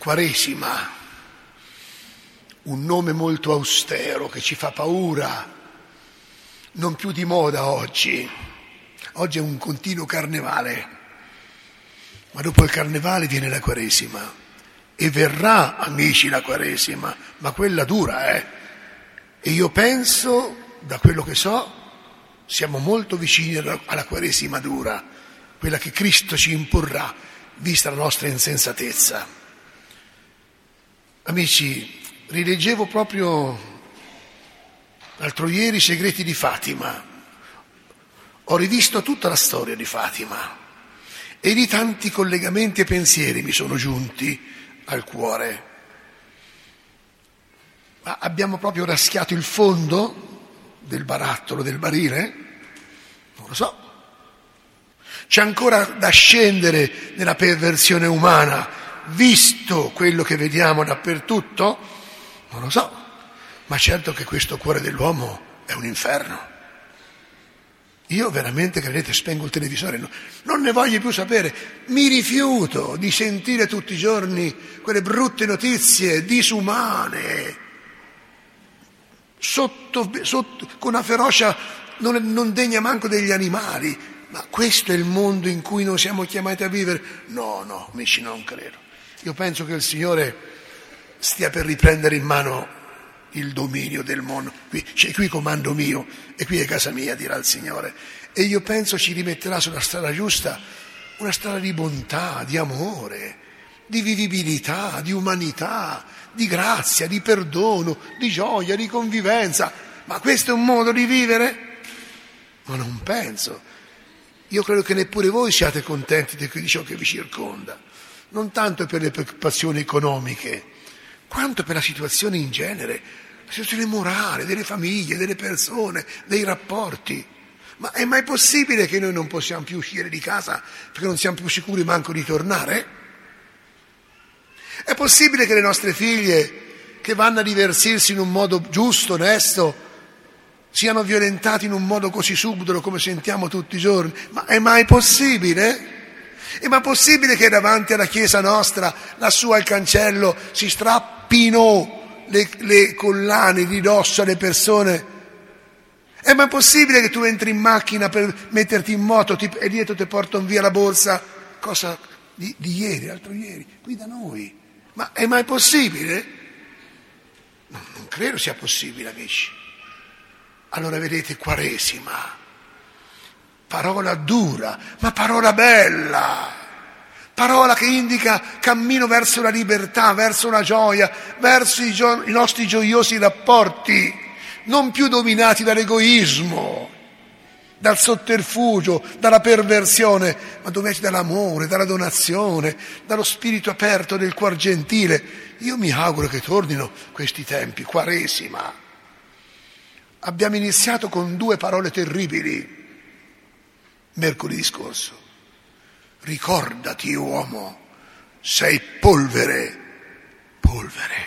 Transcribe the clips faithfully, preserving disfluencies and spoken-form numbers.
Quaresima, un nome molto austero che ci fa paura, non più di moda oggi. Oggi è un continuo carnevale, ma dopo il carnevale viene la Quaresima e verrà, amici, la Quaresima, ma quella dura, eh? E io penso, da quello che so, siamo molto vicini alla Quaresima dura, quella che Cristo ci imporrà, vista la nostra insensatezza. Amici, rileggevo proprio l'altro ieri i segreti di Fatima. Ho rivisto tutta la storia di Fatima e di tanti collegamenti e pensieri mi sono giunti al cuore. Ma abbiamo proprio raschiato il fondo del barattolo, del barile? Non lo so. C'è ancora da scendere nella perversione umana, visto quello che vediamo dappertutto? Non lo so, ma certo che questo cuore dell'uomo è un inferno. Io veramente, credete, spengo il televisore, no, non ne voglio più sapere, mi rifiuto di sentire tutti i giorni quelle brutte notizie disumane, sotto, sotto, con una ferocia non, non degna manco degli animali. Ma questo è il mondo in cui non siamo chiamati a vivere? No, no, amici, non credo. Io penso che il Signore stia per riprendere in mano il dominio del mondo. Qui, cioè, qui comando mio e qui è casa mia, dirà il Signore. E io penso ci rimetterà sulla strada giusta, una strada di bontà, di amore, di vivibilità, di umanità, di grazia, di perdono, di gioia, di convivenza. Ma questo è un modo di vivere? Ma non penso. Io credo che neppure voi siate contenti di ciò che vi circonda, non tanto per le preoccupazioni economiche, quanto per la situazione in genere, la situazione morale delle famiglie, delle persone, dei rapporti. Ma è mai possibile che noi non possiamo più uscire di casa perché non siamo più sicuri manco di tornare? È possibile che le nostre figlie, che vanno a divertirsi in un modo giusto, onesto, siano violentati in un modo così subdolo come sentiamo tutti i giorni? Ma è mai possibile? È mai possibile che davanti alla chiesa nostra, lassù al cancello, si strappino le, le collane di dosso alle persone? È mai possibile che tu entri in macchina per metterti in moto ti, e dietro ti portano via la borsa? Cosa di, di ieri, l'altro ieri, qui da noi. Ma è mai possibile? No, non credo sia possibile, amici. Allora vedete, Quaresima, parola dura, ma parola bella, parola che indica cammino verso la libertà, verso la gioia, verso i, gio- i nostri gioiosi rapporti, non più dominati dall'egoismo, dal sotterfugio, dalla perversione, ma dominati dall'amore, dalla donazione, dallo spirito aperto del cuor gentile. Io mi auguro che tornino questi tempi, Quaresima. Abbiamo iniziato con due parole terribili mercoledì scorso. Ricordati, uomo, sei polvere, polvere.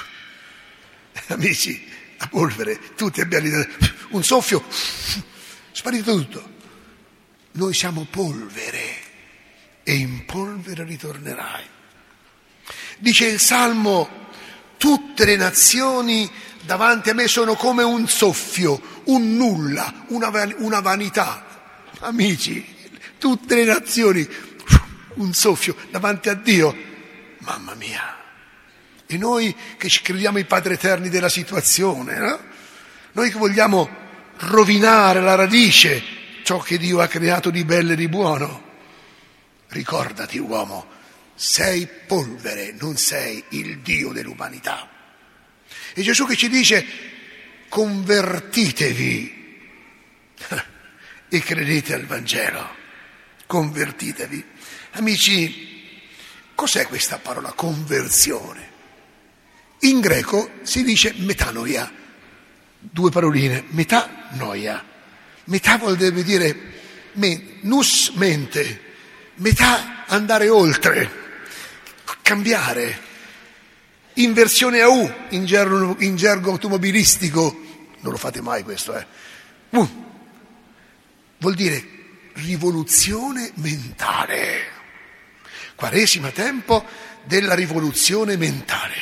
Amici, la polvere, tutti abbiamo un soffio, sparito tutto. Noi siamo polvere e in polvere ritornerai. Dice il Salmo, tutte le nazioni davanti a me sono come un soffio, un nulla, una, una vanità. Amici, tutte le nazioni, un soffio davanti a Dio. Mamma mia. E noi che ci crediamo i padri eterni della situazione, no? Noi che vogliamo rovinare alla radice ciò che Dio ha creato di bello e di buono. Ricordati, uomo, sei polvere, non sei il Dio dell'umanità. E Gesù che ci dice, convertitevi e credete al Vangelo, convertitevi. Amici, cos'è questa parola conversione? In greco si dice metanoia, due paroline, metanoia. Metà vuol dire me, nous mente, metà andare oltre, cambiare. Inversione a U in gergo, in gergo automobilistico, non lo fate mai questo, eh? Uh, vuol dire rivoluzione mentale. Quaresima, tempo della rivoluzione mentale.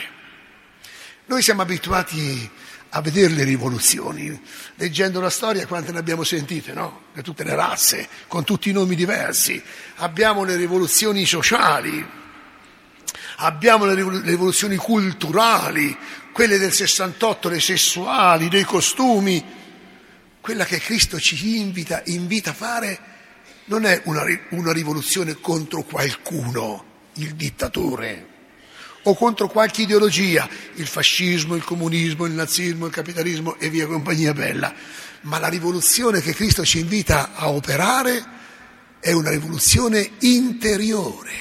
Noi siamo abituati a vedere le rivoluzioni, leggendo la storia quante ne abbiamo sentite, no? Da tutte le razze, con tutti i nomi diversi. Abbiamo le rivoluzioni sociali, abbiamo le rivoluzioni culturali, quelle del sessantotto, le sessuali, dei costumi. Quella che Cristo ci invita, invita a fare non è una, una rivoluzione contro qualcuno, il dittatore, o contro qualche ideologia, il fascismo, il comunismo, il nazismo, il capitalismo e via compagnia bella, ma la rivoluzione che Cristo ci invita a operare è una rivoluzione interiore,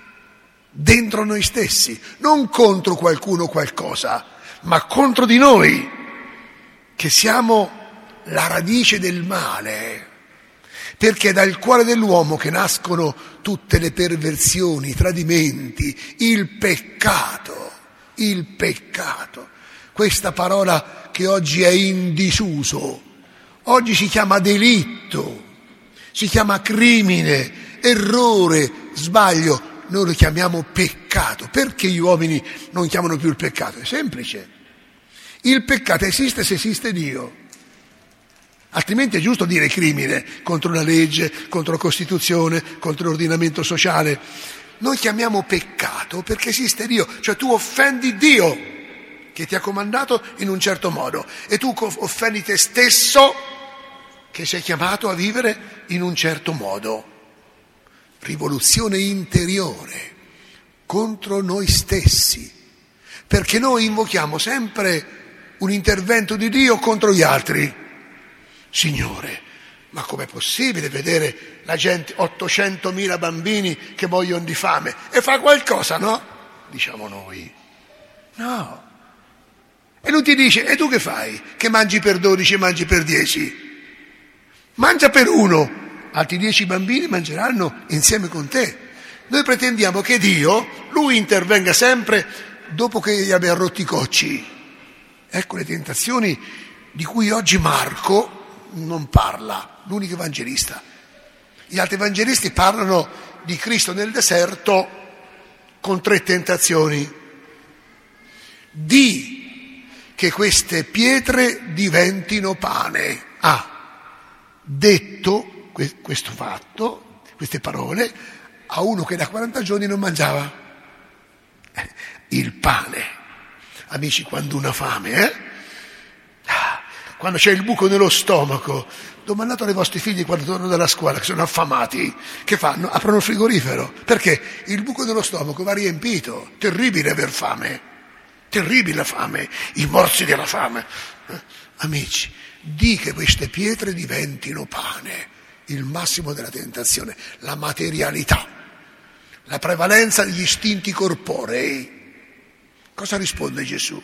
dentro noi stessi, non contro qualcuno o qualcosa, ma contro di noi, che siamo la radice del male. Perché è dal cuore dell'uomo che nascono tutte le perversioni, i tradimenti, il peccato, il peccato. Questa parola che oggi è in disuso, oggi si chiama delitto, si chiama crimine, errore, sbaglio, noi lo chiamiamo peccato. Perché gli uomini non chiamano più il peccato? È semplice, il peccato esiste se esiste Dio. Altrimenti è giusto dire crimine contro una legge, contro la Costituzione, contro l'ordinamento sociale. Noi chiamiamo peccato perché esiste Dio, cioè tu offendi Dio che ti ha comandato in un certo modo e tu offendi te stesso che sei chiamato a vivere in un certo modo. Rivoluzione interiore contro noi stessi, perché noi invochiamo sempre un intervento di Dio contro gli altri. Signore, ma com'è possibile vedere la gente, ottocentomila bambini che muoiono di fame? E fa qualcosa, no? Diciamo noi. No. E lui ti dice, e tu che fai? Che mangi per dodici e mangi per dieci? Mangia per uno, altri dieci bambini mangeranno insieme con te. Noi pretendiamo che Dio, lui intervenga sempre dopo che gli abbia rotti i cocci. Ecco le tentazioni di cui oggi Marco non parla, l'unico evangelista. Gli altri evangelisti parlano di Cristo nel deserto con tre tentazioni. Di che queste pietre diventino pane. Ha detto questo fatto, queste parole, a uno che da quaranta giorni non mangiava il pane. Amici, quando una fame, eh? Quando c'è il buco nello stomaco, domandate ai vostri figli quando tornano dalla scuola, che sono affamati, che fanno? Aprono il frigorifero, perché il buco dello stomaco va riempito. Terribile aver fame, terribile la fame, i morsi della fame. Eh? Amici, di che queste pietre diventino pane, il massimo della tentazione, la materialità, la prevalenza degli istinti corporei. Cosa risponde Gesù?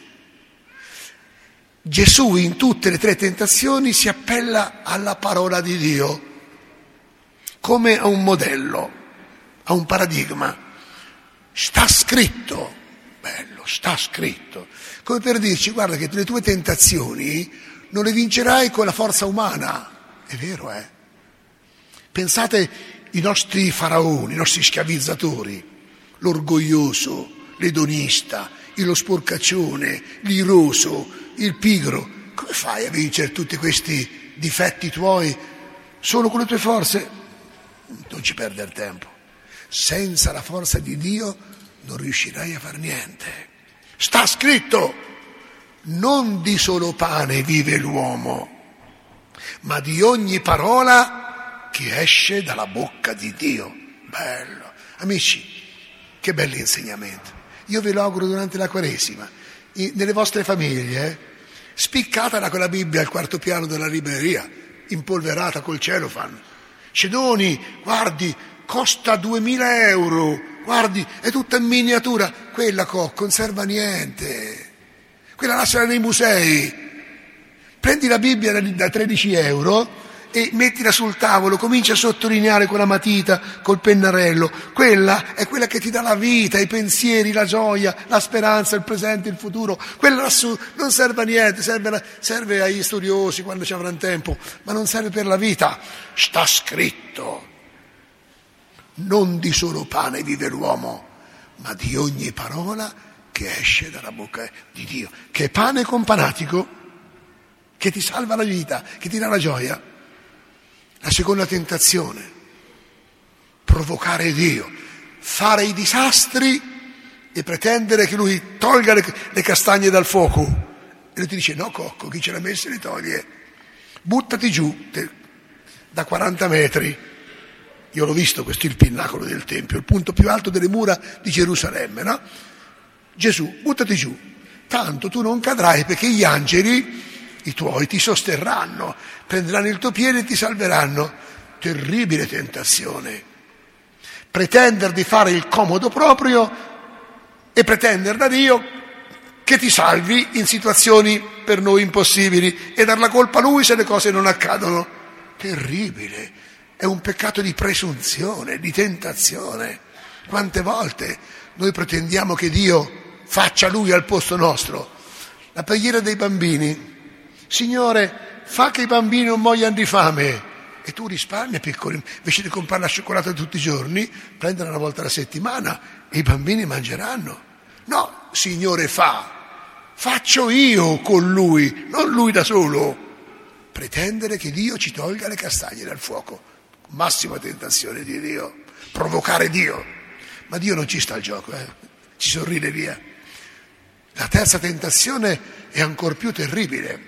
Gesù in tutte le tre tentazioni si appella alla parola di Dio come a un modello, a un paradigma. Sta scritto, bello, sta scritto, come per dirci guarda che le tue tentazioni non le vincerai con la forza umana. È vero, eh? Pensate i nostri faraoni, i nostri schiavizzatori, l'orgoglioso, l'edonista, lo sporcaccione, l'iroso, il pigro. Come fai a vincere tutti questi difetti tuoi solo con le tue forze? Non ci perdere tempo. Senza la forza di Dio non riuscirai a far niente. Sta scritto, non di solo pane vive l'uomo, ma di ogni parola che esce dalla bocca di Dio. Bello. Amici, che bell'insegnamento. Io ve lo auguro durante la Quaresima, nelle vostre famiglie, eh? Spiccatela con la Bibbia al quarto piano della libreria, impolverata col celofan. Cedoni, guardi, costa duemila euro, guardi, è tutta in miniatura. Quella co, conserva niente, quella lasciala nei musei. Prendi la Bibbia da tredici euro e mettila sul tavolo, comincia a sottolineare con la matita, col pennarello. Quella è quella che ti dà la vita, i pensieri, la gioia, la speranza, il presente, il futuro. Quella lassù non serve a niente, serve, serve agli studiosi quando ci avranno tempo, ma non serve per la vita. Sta scritto, non di solo pane vive l'uomo, ma di ogni parola che esce dalla bocca di Dio, che è pane companatico, che ti salva la vita, che ti dà la gioia. La seconda tentazione, provocare Dio, fare i disastri e pretendere che Lui tolga le, le castagne dal fuoco. E Lui ti dice: no, cocco, chi ce l'ha messa li toglie. Buttati giù te, da quaranta metri. Io l'ho visto, questo è il pinnacolo del Tempio, il punto più alto delle mura di Gerusalemme, no? Gesù, buttati giù, tanto tu non cadrai, perché gli angeli, i tuoi, ti sosterranno, prenderanno il tuo piede e ti salveranno. Terribile tentazione. Pretendere di fare il comodo proprio e pretendere da Dio che ti salvi in situazioni per noi impossibili e dar la colpa a Lui se le cose non accadono. Terribile. È un peccato di presunzione, di tentazione. Quante volte noi pretendiamo che Dio faccia Lui al posto nostro? La preghiera dei bambini: Signore, fa che i bambini non muoiano di fame. E tu risparmia, piccoli, invece di comprare la cioccolata tutti i giorni, prendere una volta alla settimana e i bambini mangeranno. No, Signore, fa, faccio io con Lui, non Lui da solo. Pretendere che Dio ci tolga le castagne dal fuoco. Massima tentazione di Dio, provocare Dio. Ma Dio non ci sta al gioco, eh? Ci sorride via. La terza tentazione è ancor più terribile.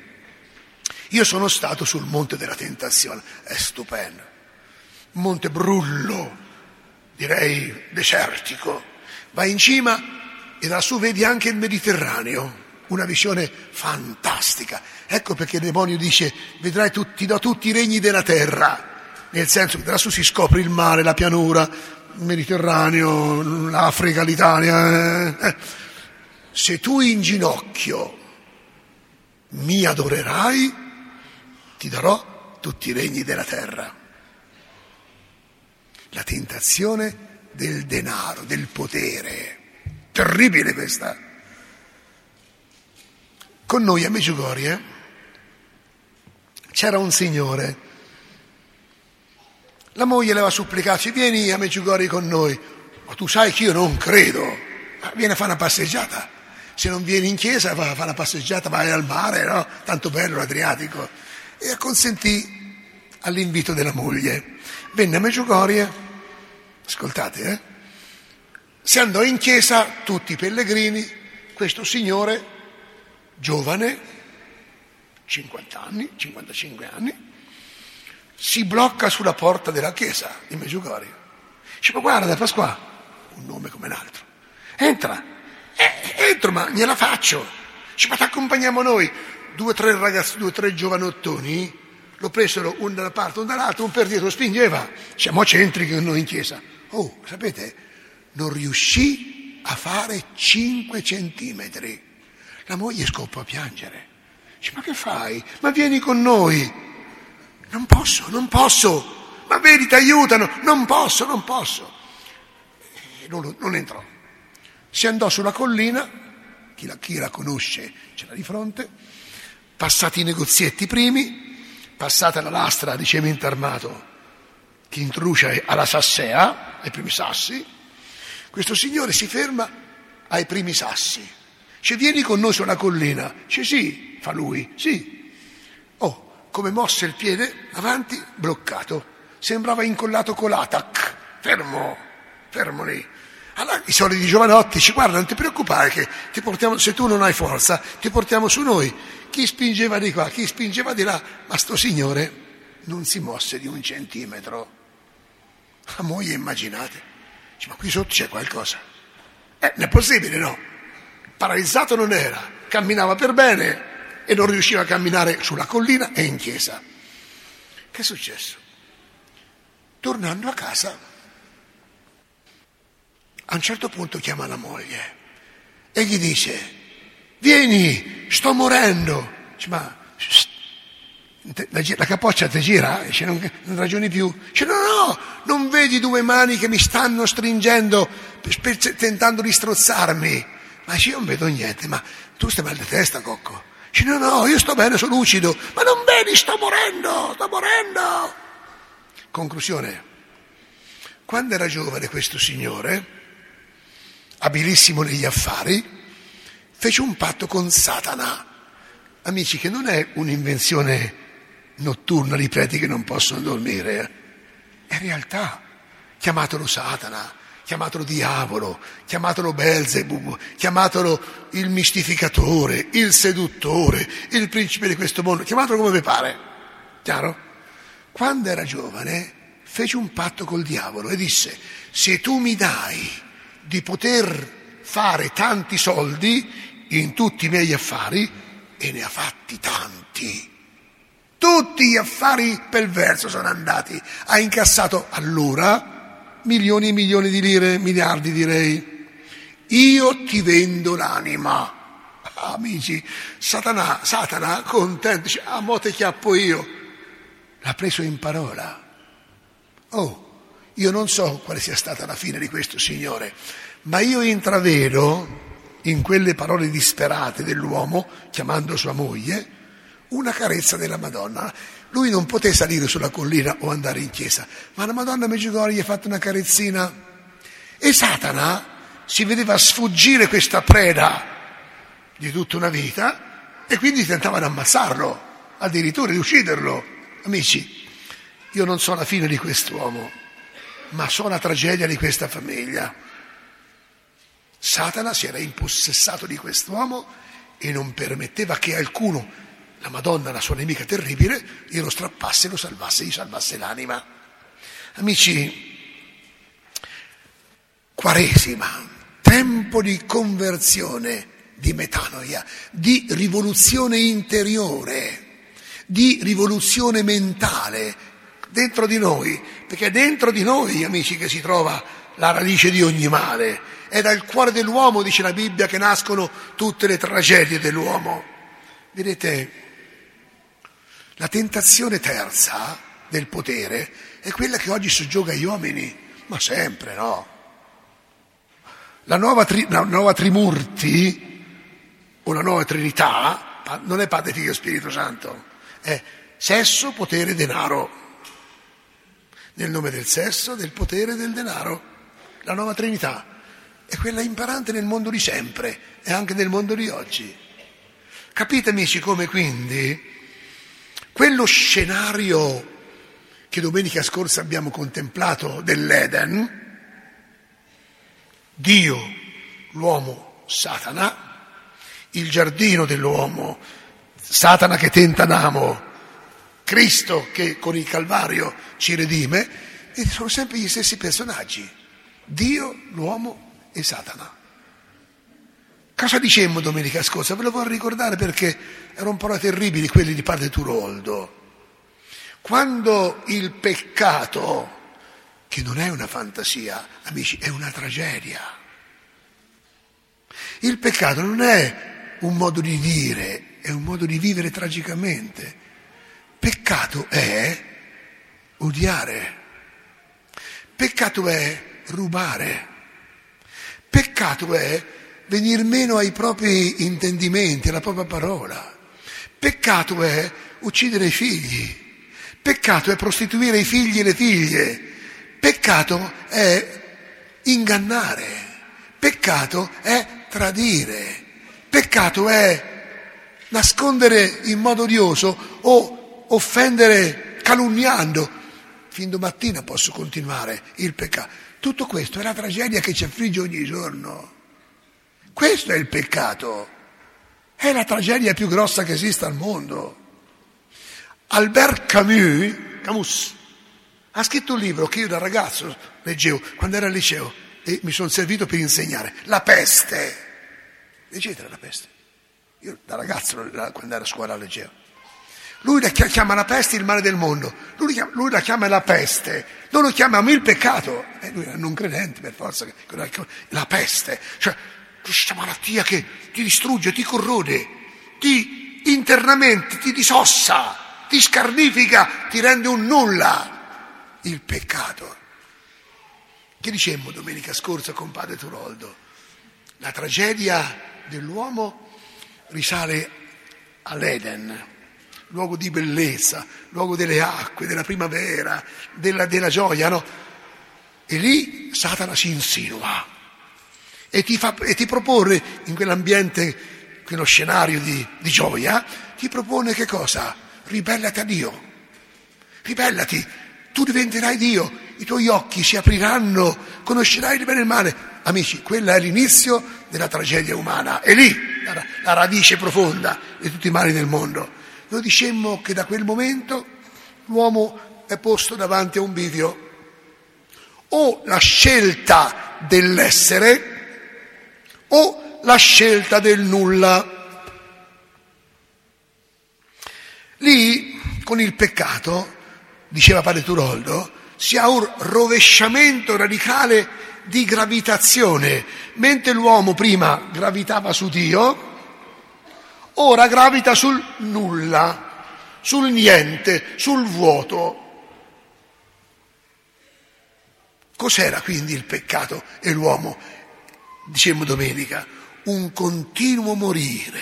Io sono stato sul monte della tentazione, è stupendo. Monte brullo, direi desertico. Vai in cima e lassù vedi anche il Mediterraneo, una visione fantastica. Ecco perché il demonio dice: vedrai tu, ti do tutti i regni della terra. Nel senso che da lassù si scopre il mare, la pianura, il Mediterraneo, l'Africa, l'Italia. Eh. Se tu in ginocchio mi adorerai, ti darò tutti i regni della terra. La tentazione del denaro, del potere. Terribile questa. Con noi a Medjugorje c'era un signore. La moglie le aveva supplicato: vieni a Medjugorje con noi. Ma tu sai che io non credo. Vieni a fare una passeggiata. Se non vieni in chiesa, va a fare una passeggiata, vai al mare, no? Tanto bello l'Adriatico. E acconsentì all'invito della moglie. Venne a Medjugorje, ascoltate, eh? Si andò in chiesa, tutti i pellegrini. Questo signore, giovane, cinquanta anni, cinquantacinque anni, si blocca sulla porta della chiesa di Medjugorje. Dice: ma guarda Pasquale, un nome come l'altro, entra, eh, entro, ma gliela faccio. Dice: ma ti accompagniamo noi. Due o tre ragazzi, due o tre giovanottoni lo presero uno da una parte, uno dall'altra, un per dietro, spingeva. Dice: mo c'entri con noi in chiesa. Oh, sapete, non riuscì a fare cinque centimetri. La moglie scoppò a piangere. Dice: ma che fai? Ma vieni con noi. Non posso, non posso, ma vedi, ti aiutano, non posso, non posso. E non, non entrò. Si andò sulla collina, chi la, chi la conosce ce l'ha di fronte, passati i negozietti primi, passata la lastra di cemento armato che introduce alla sassea, ai primi sassi, questo signore si ferma ai primi sassi. Dice: vieni con noi sulla collina. Dice: sì, fa lui, sì. Oh, come mosse il piede avanti, bloccato, sembrava incollato con l'atac, fermo, fermo lì. Allora i soliti giovanotti ci: guarda, non ti preoccupare che ti portiamo, se tu non hai forza ti portiamo su noi. Chi spingeva di qua, chi spingeva di là, ma sto signore non si mosse di un centimetro. La moglie, immaginate, dice: ma qui sotto c'è qualcosa. Eh, non è possibile, no? Paralizzato non era, camminava per bene e non riusciva a camminare sulla collina e in chiesa. Che è successo? Tornando a casa, a un certo punto chiama la moglie e gli dice: vieni, sto morendo. Dice: ma la capoccia ti gira? Dice: non, non ragioni più. Dice: no, no, non vedi due mani che mi stanno stringendo, tentando di strozzarmi? Ma dice: io non vedo niente. Ma tu stai mal di testa, cocco? Dice: no, no, io sto bene, sono lucido. Ma non vedi, sto morendo, sto morendo. Conclusione: quando era giovane questo signore abilissimo negli affari, fece un patto con Satana. Amici, che non è un'invenzione notturna di preti che non possono dormire, eh? È realtà. Chiamatelo Satana, chiamatelo diavolo, chiamatelo Belzebub, chiamatelo il mistificatore, il seduttore, il principe di questo mondo, chiamatelo come vi pare. Chiaro? Quando era giovane fece un patto col diavolo e disse: se tu mi dai di poter fare tanti soldi in tutti i miei affari, e ne ha fatti tanti, tutti gli affari perverso sono andati, ha incassato allora milioni e milioni di lire, miliardi direi, io ti vendo l'anima. Ah, amici, Satana, Satana contento, dice: ah, mo te chiappo io. L'ha preso in parola. Oh, io non so quale sia stata la fine di questo signore, ma io intravedo in quelle parole disperate dell'uomo, chiamando sua moglie, una carezza della Madonna. Lui non poté salire sulla collina o andare in chiesa, ma la Madonna Medjugorje gli ha fatto una carezzina. E Satana si vedeva sfuggire questa preda di tutta una vita e quindi tentava di ammazzarlo, addirittura di ucciderlo. Amici, io non so la fine di quest'uomo, ma so la tragedia di questa famiglia. Satana si era impossessato di quest'uomo e non permetteva che alcuno, la Madonna, la sua nemica terribile, glielo strappasse, lo salvasse, gli salvasse l'anima. Amici, Quaresima, tempo di conversione, di metanoia, di rivoluzione interiore, di rivoluzione mentale dentro di noi, perché è dentro di noi, amici, che si trova la radice di ogni male. È dal cuore dell'uomo, dice la Bibbia, che nascono tutte le tragedie dell'uomo. Vedete, la tentazione terza del potere è quella che oggi soggioga agli uomini, ma sempre, no? La nuova, tri, la nuova Trimurti, o la nuova Trinità, non è Padre, Figlio e Spirito Santo, è sesso, potere, denaro. Nel nome del sesso, del potere e del denaro. La nuova Trinità è quella imperante nel mondo di sempre e anche nel mondo di oggi. Capite, amici, come quindi quello scenario che domenica scorsa abbiamo contemplato dell'Eden, Dio, l'uomo, Satana, il giardino dell'uomo, Satana che tenta Adamo, Cristo che con il Calvario ci redime, e sono sempre gli stessi personaggi, Dio, l'uomo e Satana. Cosa dicemmo domenica scorsa? Ve lo vorrei ricordare perché erano parole terribili quelli di padre Turoldo. Quando il peccato, che non è una fantasia, amici, è una tragedia. Il peccato non è un modo di dire, è un modo di vivere tragicamente. Peccato è odiare. Peccato è rubare. Peccato è venir meno ai propri intendimenti, alla propria parola. Peccato è uccidere i figli. Peccato è prostituire i figli e le figlie. Peccato è ingannare. Peccato è tradire. Peccato è nascondere in modo odioso o offendere calunniando. Fin domattina posso continuare il peccato. Tutto questo è la tragedia che ci affligge ogni giorno. Questo è il peccato. È la tragedia più grossa che esista al mondo. Albert Camus, Camus ha scritto un libro che io da ragazzo leggevo quando ero al liceo e mi sono servito per insegnare. La peste. Leggete La peste. Io da ragazzo quando ero a scuola leggevo. Lui la chiama la peste il male del mondo, lui, chiama, lui la chiama la peste, noi lo chiamiamo il peccato, e lui era non credente per forza, la peste, cioè questa malattia che ti distrugge, ti corrode, ti internamente, ti disossa, ti scarnifica, ti rende un nulla, il peccato. Che dicemmo domenica scorsa con padre Turoldo? La tragedia dell'uomo risale all'Eden, luogo di bellezza, luogo delle acque, della primavera, della, della gioia, no? E lì Satana si insinua e ti, fa, e ti propone in quell'ambiente, quello scenario di, di gioia, ti propone che cosa? Ribellati a Dio, ribellati, tu diventerai Dio, i tuoi occhi si apriranno, conoscerai il bene e il male. Amici, quella è l'inizio della tragedia umana, è lì la, la radice profonda di tutti i mali del mondo. Noi dicemmo che da quel momento l'uomo è posto davanti a un bivio, o la scelta dell'essere o la scelta del nulla. Lì, con il peccato, diceva padre Turoldo, si ha un rovesciamento radicale di gravitazione. Mentre l'uomo prima gravitava su Dio, ora gravita sul nulla, sul niente, sul vuoto. Cos'era quindi il peccato e l'uomo? Dicemmo domenica, un continuo morire,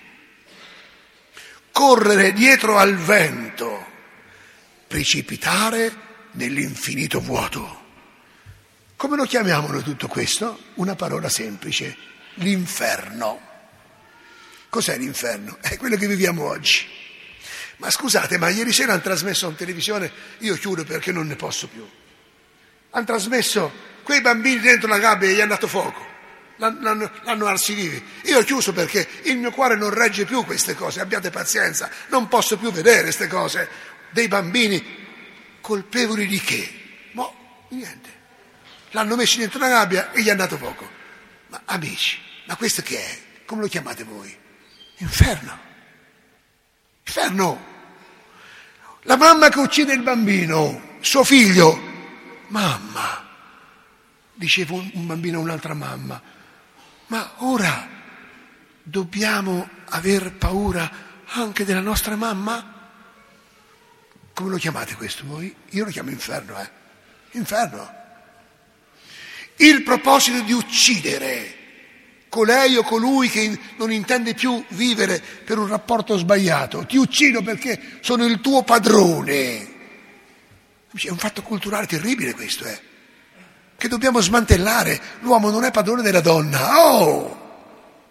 correre dietro al vento, precipitare nell'infinito vuoto. Come lo chiamiamo noi tutto questo? Una parola semplice, l'inferno. Cos'è l'inferno? È quello che viviamo oggi. Ma scusate, ma ieri sera hanno trasmesso in televisione, io chiudo perché non ne posso più, hanno trasmesso quei bambini dentro la gabbia e gli hanno dato fuoco, l'hanno, l'hanno arsi vivi. Io ho chiuso perché il mio cuore non regge più queste cose, abbiate pazienza, non posso più vedere queste cose, dei bambini colpevoli di che? Ma niente, l'hanno messo dentro la gabbia e gli hanno dato fuoco. Ma amici, ma questo che è? Come lo chiamate voi? Inferno. Inferno. La mamma che uccide il bambino, suo figlio, mamma, diceva un bambino a un'altra mamma, ma ora dobbiamo aver paura anche della nostra mamma? Come lo chiamate questo voi? Io lo chiamo inferno, eh? Inferno. Il proposito di uccidere colei o colui che non intende più vivere per un rapporto sbagliato. Ti uccido perché sono il tuo padrone. È un fatto culturale terribile questo, eh? Che dobbiamo smantellare. L'uomo non è padrone della donna. Oh!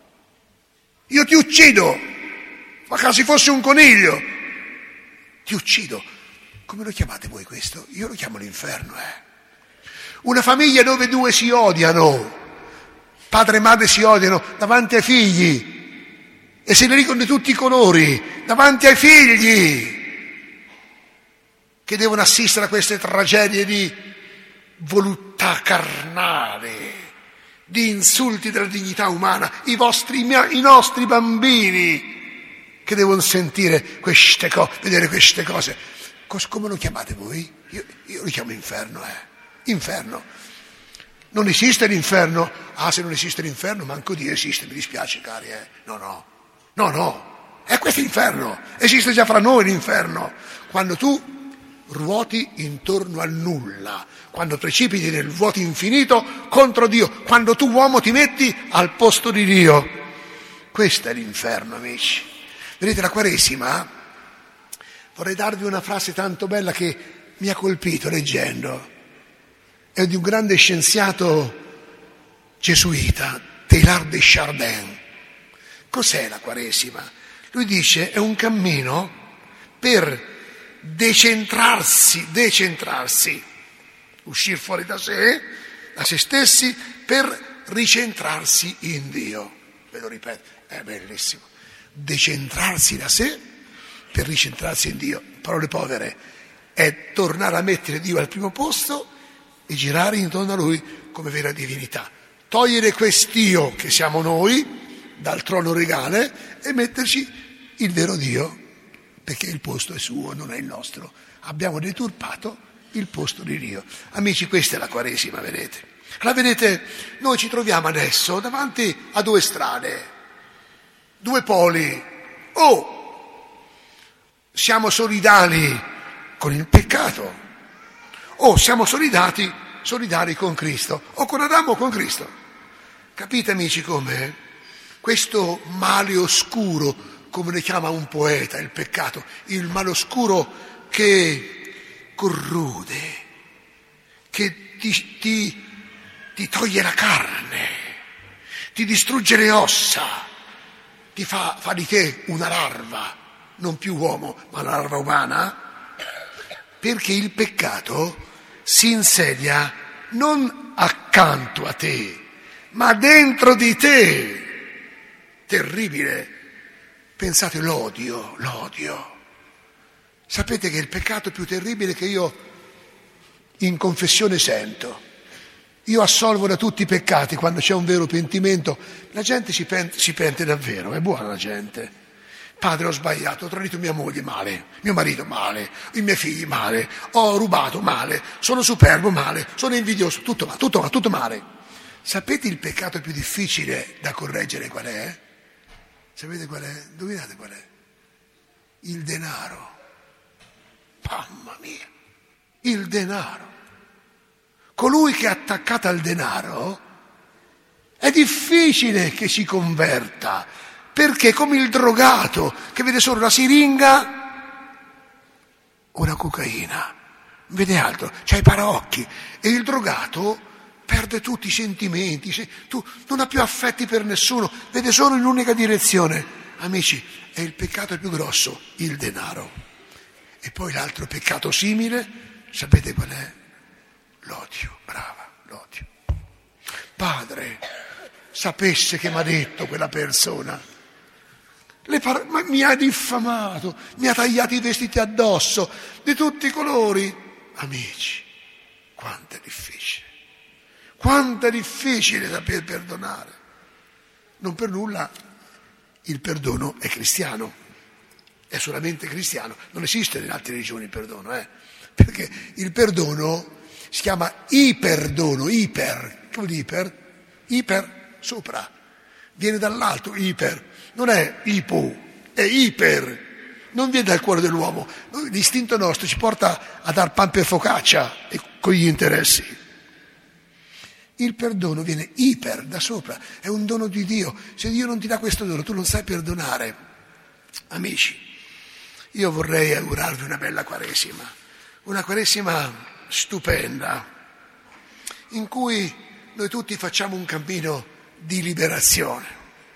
Io ti uccido, ma che se fosse un coniglio. Ti uccido. Come lo chiamate voi questo? Io lo chiamo l'inferno, eh? Una famiglia dove due si odiano, padre e madre si odiano davanti ai figli e se ne dicono di tutti i colori, davanti ai figli che devono assistere a queste tragedie di voluttà carnale, di insulti della dignità umana, i vostri, i nostri bambini che devono sentire queste cose, vedere queste cose. Come lo chiamate voi? Io, io lo chiamo inferno, eh? Inferno. Non esiste l'inferno. Ah, se non esiste l'inferno, manco Dio esiste, mi dispiace cari, eh? No, no, no, no. È questo inferno. Esiste già fra noi l'inferno. Quando tu ruoti intorno al nulla, quando precipiti nel vuoto infinito contro Dio, quando tu uomo ti metti al posto di Dio. Questo è l'inferno, amici. Vedete, la Quaresima, vorrei darvi una frase tanto bella che mi ha colpito leggendo. È di un grande scienziato gesuita, Teilhard de Chardin. Cos'è la Quaresima? Lui dice è un cammino per decentrarsi, decentrarsi, uscire fuori da sé, da se stessi, per ricentrarsi in Dio. Ve lo ripeto, è bellissimo. Decentrarsi da sé per ricentrarsi in Dio. Parole povere, è tornare a mettere Dio al primo posto e girare intorno a Lui come vera divinità. Togliere quest'io che siamo noi dal trono regale e metterci il vero Dio, perché il posto è suo, non è il nostro. Abbiamo deturpato il posto di Dio. Amici, questa è la Quaresima, vedete. La vedete, noi ci troviamo adesso davanti a due strade, due poli. O siamo solidali con il peccato, o siamo solidati, solidari con Cristo, o con Adamo o con Cristo. Capite, amici, come questo male oscuro, come le chiama un poeta, il peccato, il male oscuro che corrode, che ti, ti, ti toglie la carne, ti distrugge le ossa, ti fa, fa di te una larva, non più uomo, ma una larva umana, perché il peccato si insedia non accanto a te, ma dentro di te. Terribile. Pensate l'odio, l'odio. Sapete che il peccato più terribile che io in confessione sento, io assolvo da tutti i peccati quando c'è un vero pentimento, la gente si pente, si pente davvero, è buona la gente. Padre, ho sbagliato, ho tradito mia moglie male, mio marito male, i miei figli male, ho rubato male, sono superbo male, sono invidioso, tutto male, tutto male, tutto male. Sapete il peccato più difficile da correggere qual è? Sapete qual è? Indovinate qual è? Il denaro. Mamma mia, il denaro. Colui che è attaccato al denaro è difficile che si converta, perché è come il drogato che vede solo la siringa o la cocaina, non vede altro, c'ha i paraocchi, e il drogato perde tutti i sentimenti, se, tu non ha più affetti per nessuno, vede solo in un'unica direzione. Amici, è il peccato più grosso, il denaro. E poi l'altro peccato simile, sapete qual è? L'odio, brava, l'odio. Padre, sapesse che mi ha detto quella persona, le par- ma mi ha diffamato, mi ha tagliato i vestiti addosso, di tutti i colori. Amici, quanto è difficile, quanto è difficile saper perdonare. Non per nulla il perdono è cristiano, è solamente cristiano, non esiste nelle altre religioni il perdono, eh? Perché il perdono si chiama iperdono, iper, che vuol dire iper? Iper, sopra, viene dall'alto, iper, non è ipo, è iper, non viene dal cuore dell'uomo. L'istinto nostro ci porta a dar pan per focaccia e con gli interessi. Il perdono viene iper, da sopra, è un dono di Dio. Se Dio non ti dà questo dono, tu non sai perdonare. Amici, io vorrei augurarvi una bella Quaresima, una Quaresima stupenda, in cui noi tutti facciamo un cammino di liberazione.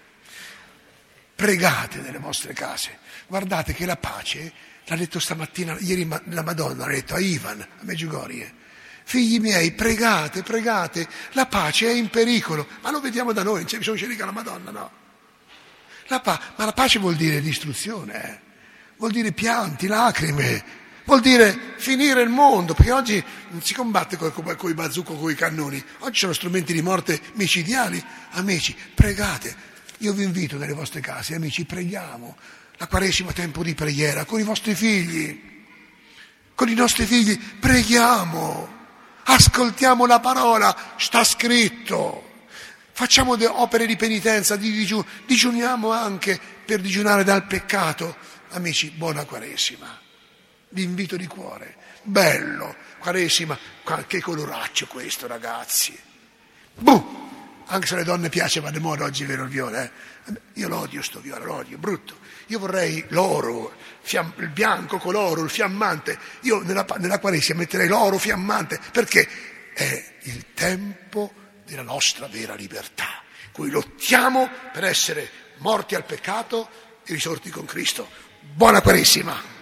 Pregate nelle vostre case, guardate che la pace, l'ha detto stamattina, ieri la Madonna l'ha detto a Ivan, a Medjugorje, figli miei, pregate, pregate, la pace è in pericolo, ma lo vediamo da noi, non c'è bisogno che dica la Madonna, no. La pa- ma la pace vuol dire distruzione, eh? Vuol dire pianti, lacrime, vuol dire finire il mondo, perché oggi non si combatte con i bazooka, con i cannoni, oggi sono strumenti di morte micidiali. Amici, pregate, io vi invito nelle vostre case, amici, preghiamo, la Quaresima è tempo di preghiera, con i vostri figli, con i nostri figli, preghiamo, ascoltiamo la parola, sta scritto. Facciamo opere di penitenza, di digiun- digiuniamo anche per digiunare dal peccato. Amici, buona Quaresima, vi invito di cuore, bello, Quaresima, che coloraccio questo ragazzi, buh! Anche se alle donne piace, va di moda oggi, vero il viola, eh? Io l'odio sto viola, l'odio, brutto, io vorrei l'oro, fiam- il bianco con l'oro, il fiammante, io nella, nella Quaresima metterei l'oro fiammante, perché è il tempo della nostra vera libertà, in cui lottiamo per essere morti al peccato e risorti con Cristo. Buona Quaresima!